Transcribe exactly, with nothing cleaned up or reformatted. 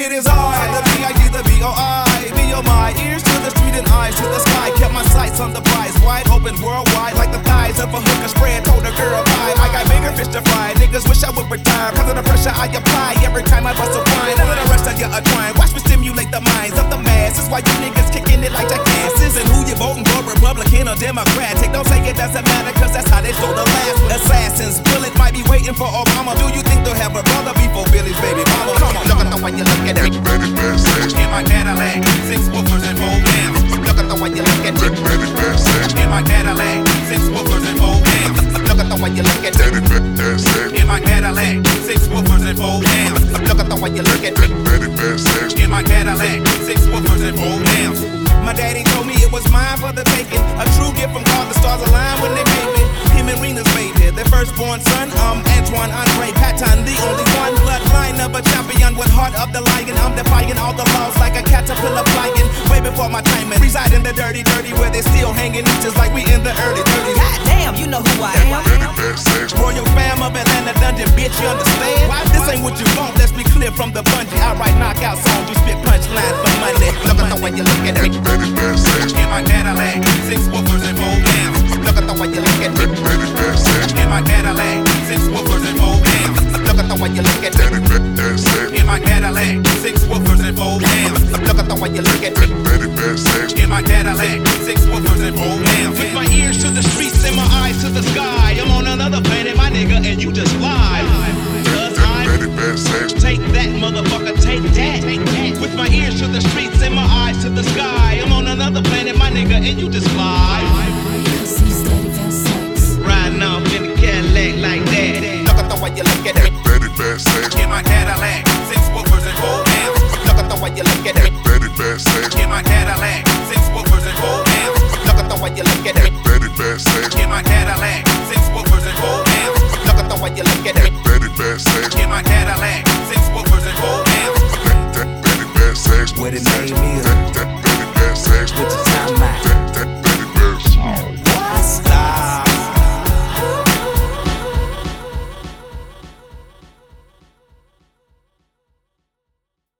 It is I, the B I D, the B O I. B O my ears to the street and eyes to the sky. Kept my sights on the prize, wide open worldwide, like the thighs of a hooker spread. Told a girl bye. I got bigger fish to fry. Niggas wish I would retire, cause of the pressure I apply every time I bust a rhyme. None of the rest of you are trying. Watch me stimulate the minds of the masses. Why you niggas kicking it like jackasses? And who you voting for, Republican or Democratic? Don't say it doesn't matter, cause that's how they stole the last one. Assassins, bullet might be waiting for Obama. Do you think they'll have a brother before Billy's baby mama? Come on, look at the way you look at it. In my Cadillac, six woofers and four yams. Look at the way you look at it. In my Cadillac, six woofers and four yams. Look at the way you look at it. In my Cadillac, six woofers and four yams. Look at the way you look at it. In my Cadillac, six woofers and four yams. My daddy told me it was mine for the taking. A true gift from God, the stars aligned when they made me. Him and Rena's baby, their firstborn son. Um, Antoine, Andre, Patton, the only one. Bloodline of a champion with heart of the lion. I'm defying all the laws like a caterpillar flying. Way before my time and reside in the dirty, dirty where they still hanging just like we in the early thirties. God damn, you know who I am. Royal fam of Atlanta, London, bitch, you understand? Why this ain't what you want? Let's be clear from the bungee. I write knockout songs, you spit punchlines for money. Look at the way you look at it. In my Cadillac, six woofers and four yams. Look at the way you look at it. In my Cadillac, six woofers and four yams. Look at the way you look at it. In my Cadillac, six woofers and four yams. Look at the way you look at it. In my Cadillac, six woofers and four yams. With my ears to the streets and my eyes to the sky, I'm on another planet, my nigga, and you just lied. Cause I'm take that, motherfucker, take that. With my ears to the streets and my eyes to the sky, I'm on another planet, my nigga, and you just lied. Riding off in the Cadillac like that. Look at the way you look at it.